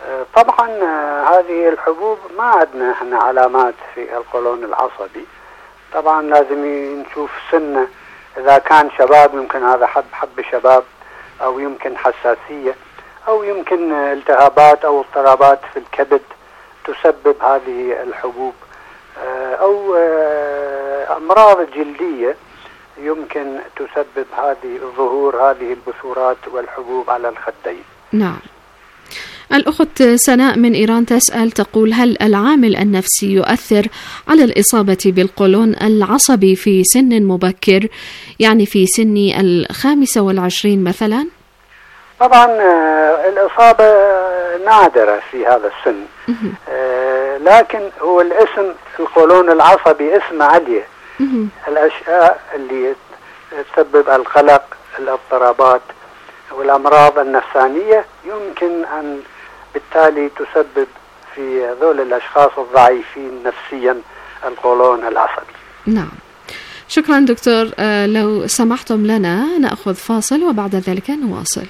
Speaker 9: طبعا هذه الحبوب ما عندنا احنا علامات في القولون العصبي. طبعا لازم نشوف سنه، اذا كان شباب يمكن هذا حب حب شباب، او يمكن حساسيه، او يمكن التهابات او اضطرابات في الكبد تسبب هذه الحبوب، او امراض جلديه يمكن تسبب هذه ظهور هذه البثورات والحبوب على الخدين.
Speaker 7: نعم. الأخت سناء من إيران تسأل تقول: هل العامل النفسي يؤثر على الإصابة بالقولون العصبي في سن مبكر، يعني في سن الخامسة والعشرين مثلا؟
Speaker 9: طبعا الإصابة نادرة في هذا السن، لكن هو الاسم القولون العصبي اسم عليه. الأشياء اللي تسبب القلق، الاضطرابات والأمراض النفسانية يمكن أن بالتالي تسبب في ذول الأشخاص الضعيفين نفسيا القولون العصبي.
Speaker 7: نعم، شكرا دكتور. آه لو سمحتم لنا نأخذ فاصل وبعد ذلك نواصل.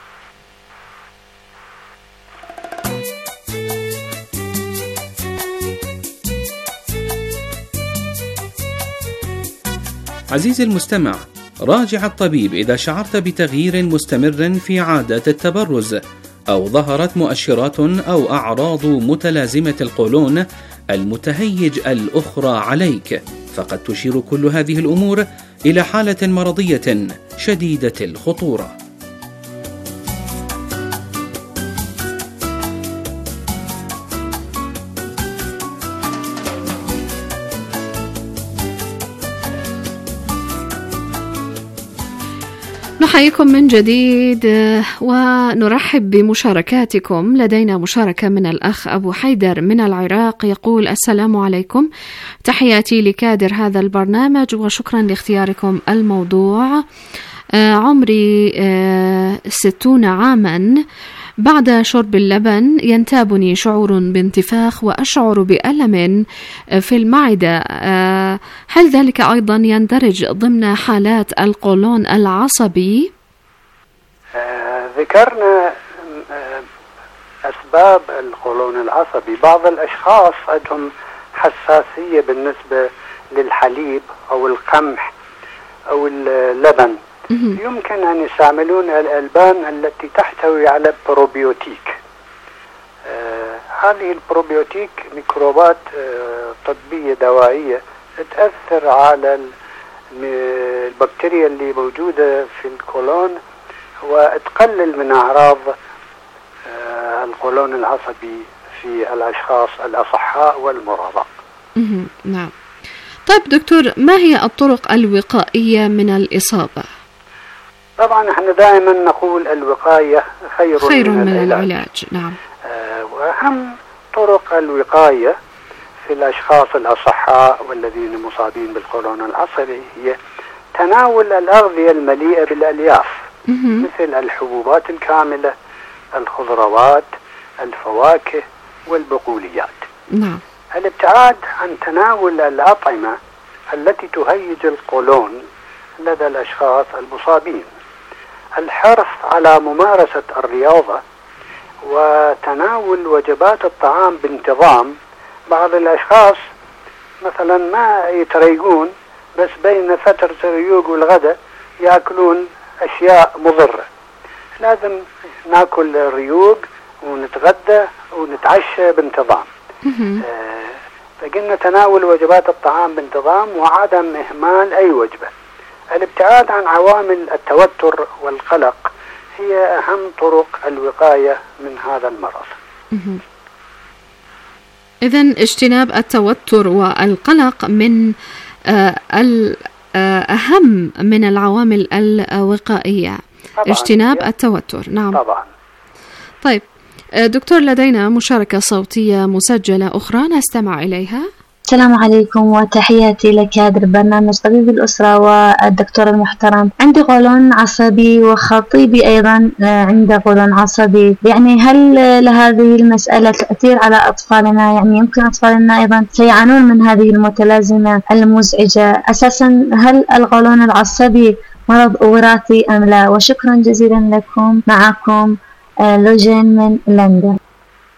Speaker 8: عزيزي المستمع، راجع الطبيب إذا شعرت بتغيير مستمر في عادات التبرز، أو ظهرت مؤشرات أو أعراض متلازمة القولون المتهيج الأخرى عليك، فقد تشير كل هذه الأمور إلى حالة مرضية شديدة الخطورة.
Speaker 7: نحييكم من جديد ونرحب بمشاركاتكم. لدينا مشاركة من الأخ أبو حيدر من العراق يقول: السلام عليكم، تحياتي لكادر هذا البرنامج وشكرا لاختياركم الموضوع. عمري ستون عاما، بعد شرب اللبن ينتابني شعور بانتفاخ وأشعر بألم في المعدة، هل ذلك أيضا يندرج ضمن حالات القولون العصبي؟
Speaker 9: آه ذكرنا آه أسباب القولون العصبي. بعض الأشخاص عندهم حساسية بالنسبة للحليب أو القمح أو اللبن، يمكن أن يستعملون الألبان التي تحتوي على بروبيوتيك. آه هذه البروبيوتيك ميكروبات آه طبية دوائية تأثر على البكتيريا اللي موجودة في القولون وتقلل من أعراض آه القولون العصبي في الأشخاص الأصحاء والمرضى.
Speaker 7: نعم. طيب دكتور، ما هي الطرق الوقائية من الإصابة؟
Speaker 9: طبعا احنا دائما نقول الوقاية خير,
Speaker 7: خير من, من
Speaker 9: العلاج.
Speaker 7: العلاج. نعم.
Speaker 9: آه وأهم طرق الوقاية في الأشخاص الأصحاء والذين مصابين بالقولون العصبي هي تناول الأغذية المليئة بالألياف، مثل الحبوبات الكاملة، الخضروات، الفواكه والبقوليات.
Speaker 7: نعم.
Speaker 9: الابتعاد عن تناول الأطعمة التي تهيج القولون لدى الأشخاص المصابين. الحرص على ممارسة الرياضة وتناول وجبات الطعام بانتظام. بعض الأشخاص مثلا ما يتريقون، بس بين فترة الريوق والغداء يأكلون أشياء مضرة. لازم ناكل الريوق ونتغدى ونتعشى بانتظام. آه فقلنا تناول وجبات الطعام بانتظام وعدم إهمال أي وجبة. الابتعاد عن عوامل التوتر والقلق هي أهم طرق الوقاية من هذا المرض.
Speaker 7: إذن اجتناب التوتر والقلق من الأهم من العوامل الوقائية. اجتناب التوتر. نعم
Speaker 9: طبعا.
Speaker 7: طيب دكتور، لدينا مشاركة صوتية مسجلة أخرى نستمع إليها.
Speaker 11: السلام عليكم وتحياتي لكادر برنامج طبيب الأسرة والدكتور المحترم. عندي قولون عصبي وخطيبي أيضا عنده قولون عصبي، يعني هل لهذه المسألة تأثير على أطفالنا؟ يعني يمكن أطفالنا أيضا سيعانون من هذه المتلازمة المزعجة. أساسا هل القولون العصبي مرض وراثي أم لا؟ وشكرا جزيلا لكم. معكم لوجين من لندن.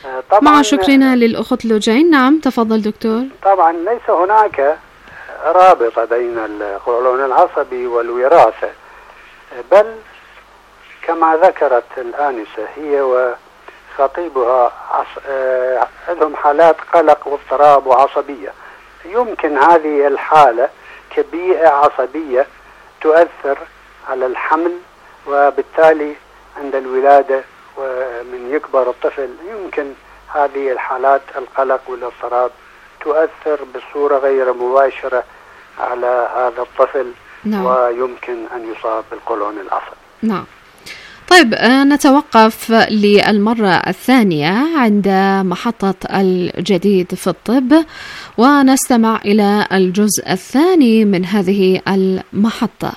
Speaker 7: مع شكرنا للأخت لوجين. نعم تفضل دكتور.
Speaker 9: طبعا ليس هناك رابطة بين القولون العصبي والوراثة، بل كما ذكرت الآنسة هي وخطيبها عندهم حالات قلق واضطراب وعصبية. يمكن هذه الحالة كبيئة عصبية تؤثر على الحمل، وبالتالي عند الولادة ومن يكبر الطفل يمكن هذه الحالات القلق والاضطراب تؤثر بصورة غير مباشرة على هذا الطفل. نعم. ويمكن أن يصاب بالقولون العصبي.
Speaker 7: نعم. طيب نتوقف للمرة الثانية عند محطة الجديد في الطب ونستمع إلى الجزء الثاني من هذه المحطة.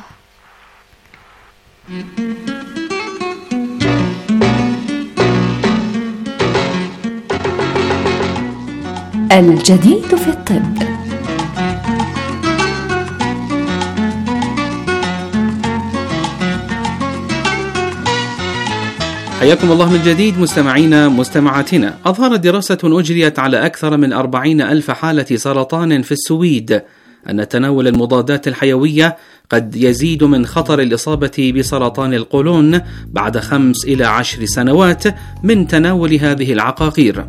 Speaker 5: الجديد في الطب.
Speaker 8: حياكم الله من جديد مستمعينا مستمعاتنا. أظهرت دراسة أجريت على أكثر من أربعين ألف حالة سرطان في السويد أن تناول المضادات الحيوية قد يزيد من خطر الإصابة بسرطان القولون بعد خمس إلى عشر سنوات من تناول هذه العقاقير.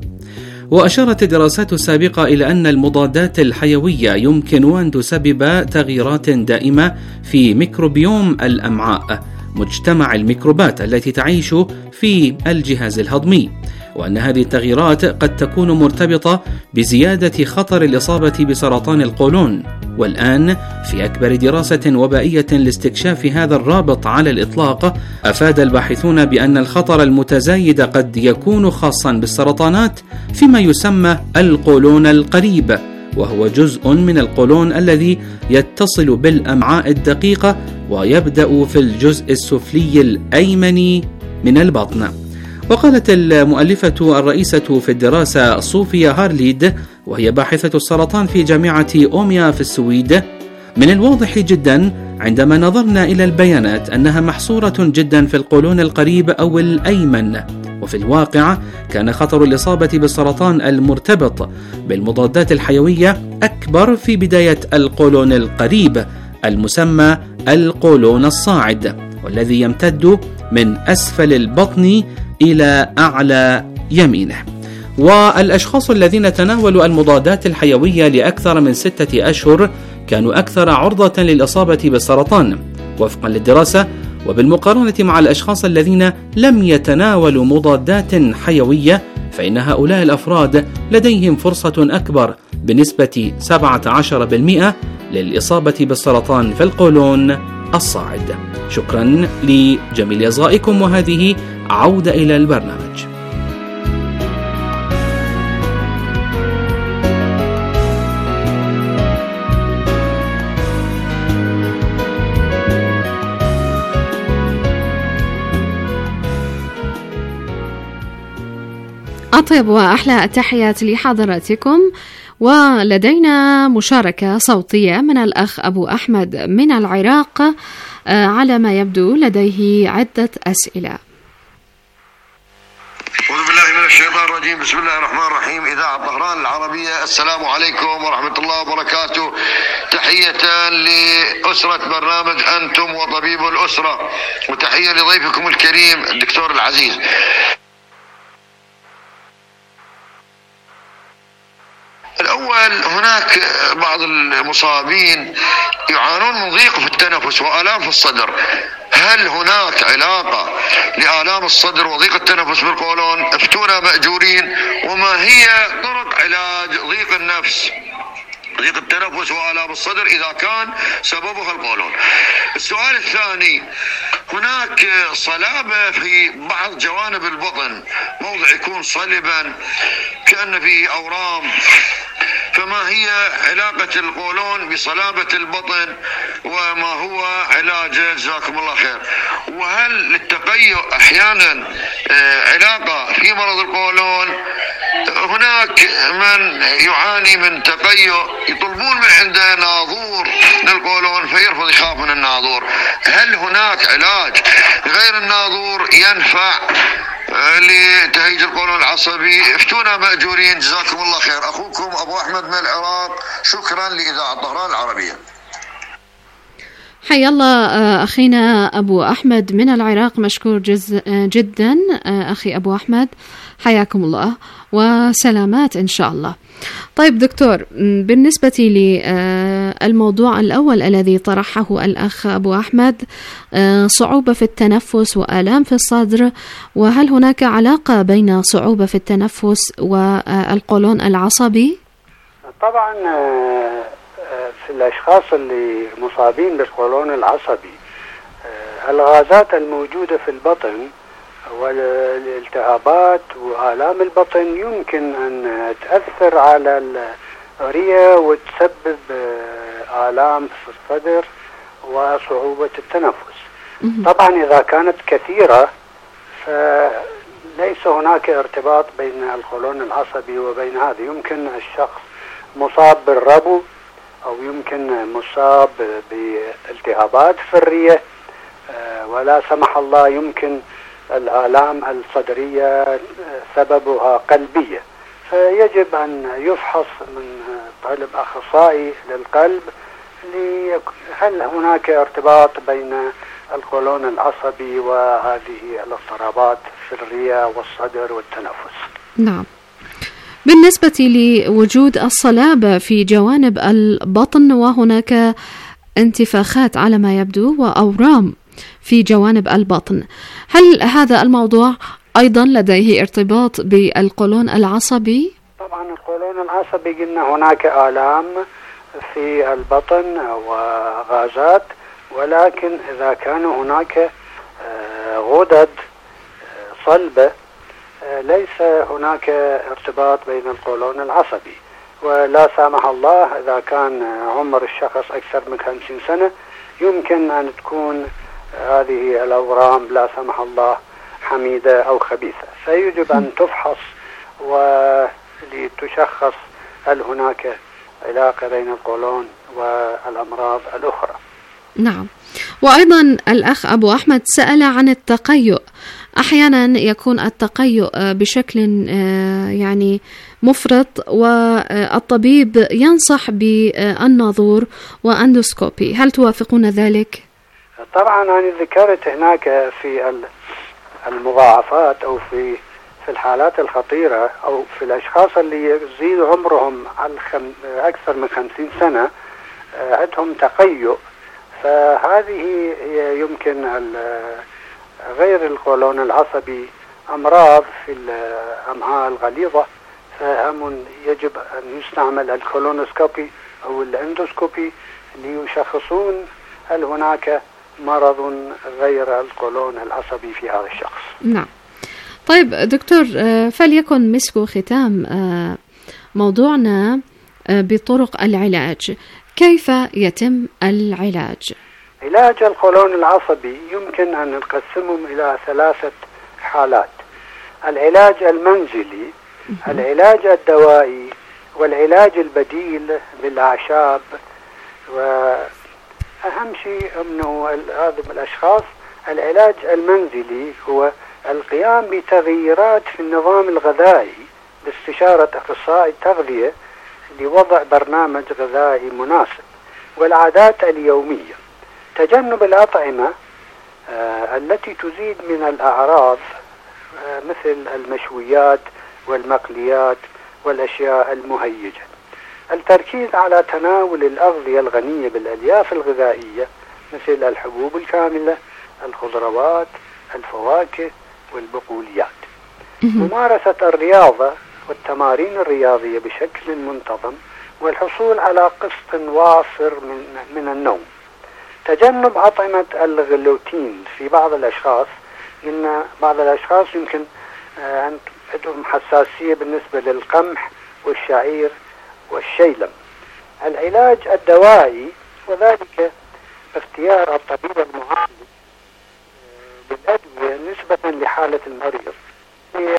Speaker 8: وأشارت الدراسات السابقة إلى أن المضادات الحيوية يمكن أن تسبب تغييرات دائمة في ميكروبيوم الأمعاء، مجتمع الميكروبات التي تعيش في الجهاز الهضمي، وأن هذه التغييرات قد تكون مرتبطة بزيادة خطر الإصابة بسرطان القولون. والآن في أكبر دراسة وبائية لاستكشاف هذا الرابط على الإطلاق، أفاد الباحثون بأن الخطر المتزايد قد يكون خاصا بالسرطانات فيما يسمى القولون القريب، وهو جزء من القولون الذي يتصل بالأمعاء الدقيقة ويبدأ في الجزء السفلي الأيمن من البطن. وقالت المؤلفة الرئيسة في الدراسة صوفيا هارليد، وهي باحثة السرطان في جامعة أوميا في السويد: من الواضح جدا عندما نظرنا إلى البيانات أنها محصورة جدا في القولون القريب أو الأيمن، وفي الواقع كان خطر الإصابة بالسرطان المرتبط بالمضادات الحيوية أكبر في بداية القولون القريب المسمى القولون الصاعد، والذي يمتد من أسفل البطن إلى أعلى يمينه. والأشخاص الذين تناولوا المضادات الحيوية لأكثر من ستة أشهر كانوا أكثر عرضة للإصابة بالسرطان وفقا للدراسة، وبالمقارنة مع الأشخاص الذين لم يتناولوا مضادات حيوية فإن هؤلاء الأفراد لديهم فرصة أكبر بنسبة سبعة عشر بالمئة للإصابة بالسرطان في القولون الصاعد. شكرا لجميل إصغائكم، وهذه عودة إلى البرنامج.
Speaker 7: أطيب وأحلى التحيات لحضراتكم، ولدينا مشاركة صوتية من الأخ أبو أحمد من العراق، على ما يبدو لديه عدة أسئلة.
Speaker 12: أعوذ بالله من الشيطان الرجيم، بسم الله الرحمن الرحيم. إذاعة طهران العربية، السلام عليكم ورحمة الله وبركاته. تحية لأسرة برنامج أنتم وطبيب الأسرة، وتحية لضيفكم الكريم الدكتور العزيز. الأول، هناك بعض المصابين يعانون من ضيق في التنفس وآلام في الصدر. هل هناك علاقة لآلام الصدر وضيق التنفس بالقولون؟ افتونا مأجورين. وما هي طرق علاج ضيق النفس ضيق التنفس وآلام الصدر إذا كان سببها القولون؟ السؤال الثاني، هناك صلابة في بعض جوانب البطن، موضع يكون صلبا كأن فيه أورام، فما هي علاقة القولون بصلابة البطن وما هو علاجه؟ جزاكم الله خير. وهل للتقيؤ أحيانا علاقة في مرض القولون؟ هناك من يعاني من تقيؤ يطلبون من عنده ناظور للقولون فيرفض، يخاف من الناظور. هل هناك علاج غير الناظور ينفع لتهيج القولون العصبي؟ افتونا مأجورين، جزاكم الله خير. أخوكم أبو أحمد من العراق، شكرا لإذاعة طهران العربية.
Speaker 7: حيا الله أخينا أبو أحمد من العراق، مشكور جز جدا أخي أبو أحمد، حياكم الله وسلامات إن شاء الله. طيب دكتور، بالنسبة للموضوع الأول الذي طرحه الأخ أبو أحمد، صعوبة في التنفس وآلام في الصدر، وهل هناك علاقة بين صعوبة في التنفس والقولون العصبي؟
Speaker 9: طبعا في الأشخاص اللي مصابين بالقولون العصبي، الغازات الموجودة في البطن والالتهابات وآلام البطن يمكن أن تأثر على الرئة وتسبب آلام في الصدر وصعوبة التنفس. طبعا إذا كانت كثيرة فليس هناك ارتباط بين القولون العصبي وبين هذا. يمكن الشخص مصاب بالربو، أو يمكن مصاب بالتهابات في الرئة، ولا سمح الله يمكن الآلام الصدرية سببها قلبية، فيجب أن يفحص من طالب أخصائي للقلب هل هناك ارتباط بين القولون العصبي وهذه الاضطرابات في الرئة والصدر والتنفس.
Speaker 7: نعم. بالنسبة لوجود الصلابة في جوانب البطن وهناك انتفاخات على ما يبدو وأورام في جوانب البطن، هل هذا الموضوع أيضا لديه ارتباط بالقولون العصبي؟
Speaker 9: طبعا القولون العصبي قلنا هناك آلام في البطن وغازات، ولكن إذا كان هناك غدد صلبة ليس هناك ارتباط بين القولون العصبي. ولا سامح الله إذا كان عمر الشخص أكثر من خمسين سنة يمكن أن تكون هذه الأورام لا سمح الله حميدة أو خبيثة، فيجب أن تفحص ولتشخص هل هناك علاقة بين القولون والأمراض الأخرى.
Speaker 7: نعم. وأيضا الأخ أبو أحمد سأل عن التقيؤ. أحيانا يكون التقيؤ بشكل يعني مفرط، والطبيب ينصح بالناظور وأندوسكوبي، هل توافقون ذلك؟
Speaker 9: طبعا أنا ذكرت هناك في المضاعفات أو في في الحالات الخطيرة أو في الأشخاص اللي يزيد عمرهم أكثر من خمسين سنة عندهم تقيؤ، فهذه يمكن غير القولون العصبي أمراض في الأمعاء الغليظة، فهم يجب أن يستعمل الكولونوسكوبي أو الاندوسكوبي ليشخصون هل هناك مرض غير القولون العصبي في هذا الشخص.
Speaker 7: نعم. طيب دكتور، فليكن مسك ختام موضوعنا بطرق العلاج. كيف يتم العلاج؟
Speaker 9: علاج القولون العصبي يمكن أن نقسمهم إلى ثلاثة حالات: العلاج المنزلي، العلاج الدوائي، والعلاج البديل بالأعشاب. وأهم شيء أنه هذا الأشخاص العلاج المنزلي هو القيام بتغييرات في النظام الغذائي باستشارة أخصائي التغذية لوضع برنامج غذائي مناسب، والعادات اليومية، تجنب الأطعمة آه التي تزيد من الأعراض آه مثل المشويات والمقليات والأشياء المهيجة، التركيز على تناول الأغذية الغنية بالألياف الغذائية مثل الحبوب الكاملة، الخضروات، الفواكه والبقوليات، ممارسة الرياضة والتمارين الرياضية بشكل منتظم، والحصول على قسط وافر من, من النوم، تجنب أطعمة الغلوتين في بعض الأشخاص، إن بعض الأشخاص يمكن أن عندهم حساسية بالنسبة للقمح والشعير والشيلم. العلاج الدوائي وذلك باختيار الطبيب المعالج للأدوية نسبة لحالة المريض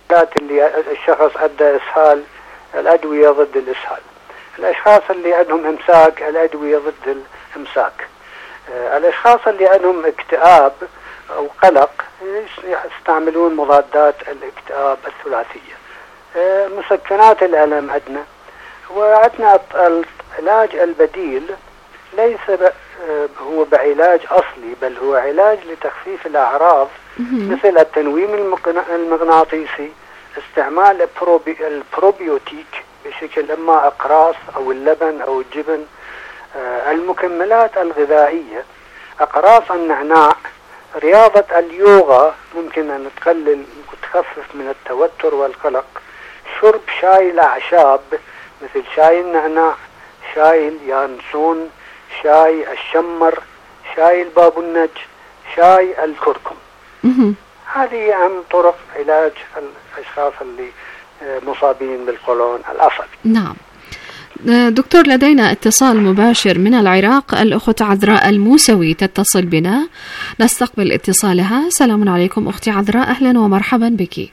Speaker 9: اللي الشخص عنده إسهال الأدوية ضد الإسهال. الأشخاص اللي عندهم إمساك الأدوية ضد الإمساك. الأشخاص اللي عندهم اكتئاب أو قلق يستعملون مضادات الاكتئاب الثلاثية. مسكنات الألم عندنا، وعندنا العلاج البديل ليس هو بعلاج أصلي، بل هو علاج لتخفيف الأعراض مثل التنويم المغناطيسي، استعمال البروبيوتيك بشكل إما أقراص أو اللبن أو الجبن، المكملات الغذائية، أقراص النعناع، رياضة اليوغا ممكن أن تقلل وتخفف من التوتر والقلق، شرب شاي الأعشاب مثل شاي النعناع، شاي اليانسون، شاي الشمر، شاي البابونج، شاي الكركم. هذه أهم طرق علاج الأشخاص اللي مصابين بالقولون العصبي.
Speaker 7: نعم دكتور، لدينا اتصال مباشر من العراق، الأخت عذراء الموسوي تتصل بنا، نستقبل اتصالها. السلام عليكم أختي عذراء، أهلا ومرحبا بك.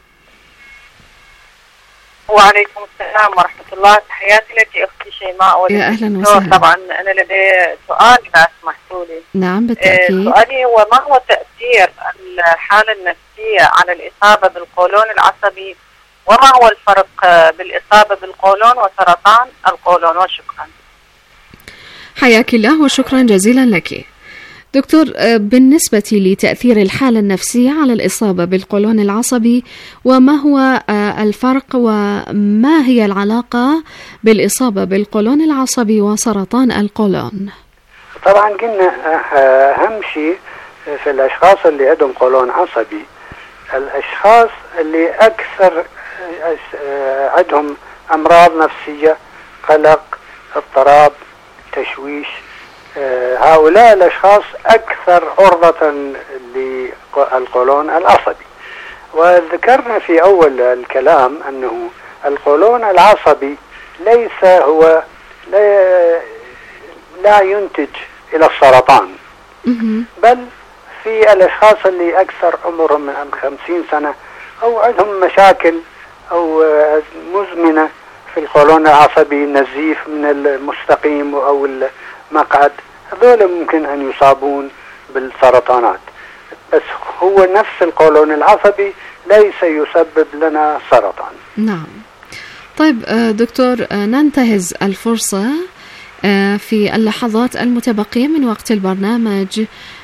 Speaker 13: وعليكم السلام ورحمة الله، تحياتي لك أختي شيماء.
Speaker 7: يا أهلا وسهلا.
Speaker 13: طبعا أنا لدي سؤال إذا سمحتوا لي.
Speaker 7: نعم بالتأكيد.
Speaker 13: سؤالي هو ما هو تأثير الحالة النفسية على الإصابة بالقولون العصبي، وما هو الفرق بالإصابة بالقولون وسرطان القولون؟ وشكرا.
Speaker 7: حياك الله وشكرا جزيلا لك. دكتور، بالنسبة لتأثير الحالة النفسية على الإصابة بالقولون العصبي، وما هو الفرق وما هي العلاقة بالإصابة بالقولون العصبي وسرطان القولون؟
Speaker 9: طبعا قلنا أهم شيء في الأشخاص اللي عندهم قولون عصبي، الأشخاص اللي أكثر عندهم أمراض نفسية، قلق، اضطراب، تشويش، هؤلاء الأشخاص أكثر عرضة للقولون العصبي. وذكرنا في أول الكلام أنه القولون العصبي ليس هو لا, لا ينتج إلى السرطان، بل في الأشخاص اللي أكثر عمرهم من خمسين سنة أو عندهم مشاكل أو مزمنة في القولون العصبي، نزيف من المستقيم أو المقعد، هذول ممكن أن يصابون بالسرطانات. بس هو نفس القولون العصبي ليس يسبب لنا سرطان.
Speaker 7: نعم. طيب دكتور، ننتهز الفرصة في اللحظات المتبقية من وقت البرنامج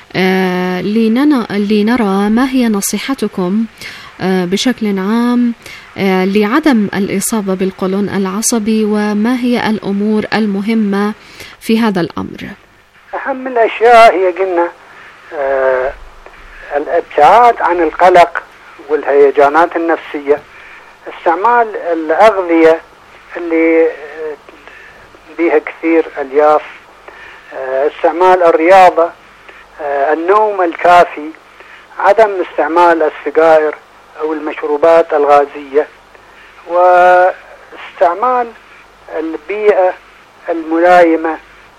Speaker 7: لنرى ما هي نصيحتكم بشكل عام لعدم الإصابة بالقولون العصبي، وما هي الأمور المهمة في هذا الأمر؟
Speaker 9: أهم الأشياء هي قلنا آه الابتعاد عن القلق والهيجانات النفسية، استعمال الأغذية اللي آه بيها كثير ألياف، آه استعمال الرياضة، آه النوم الكافي، عدم استعمال السجائر أو المشروبات الغازية، واستعمال البيئة الملائمة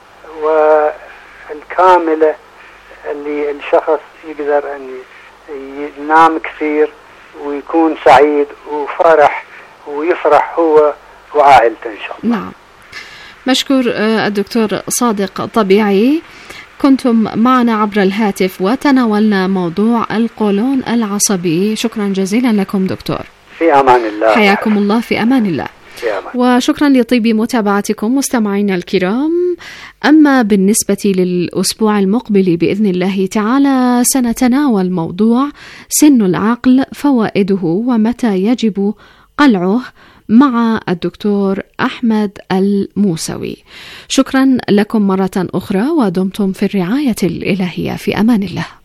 Speaker 9: والكاملة اللي الشخص يقدر أن ينام كثير ويكون سعيد وفرح ويفرح هو وعائلته إن شاء الله.
Speaker 7: نعم، مشكور الدكتور صادق طبيعي، كنتم معنا عبر الهاتف وتناولنا موضوع القولون العصبي. شكرا جزيلا لكم دكتور.
Speaker 9: في أمان الله.
Speaker 7: حياكم الله، في أمان الله. وشكرا لطيب متابعتكم مستمعينا الكرام. أما بالنسبة للأسبوع المقبل بإذن الله تعالى سنتناول موضوع سن العقل، فوائده ومتى يجب قلعه، مع الدكتور أحمد الموسوي. شكرا لكم مرة أخرى، ودمتم في الرعاية الإلهية، في أمان الله.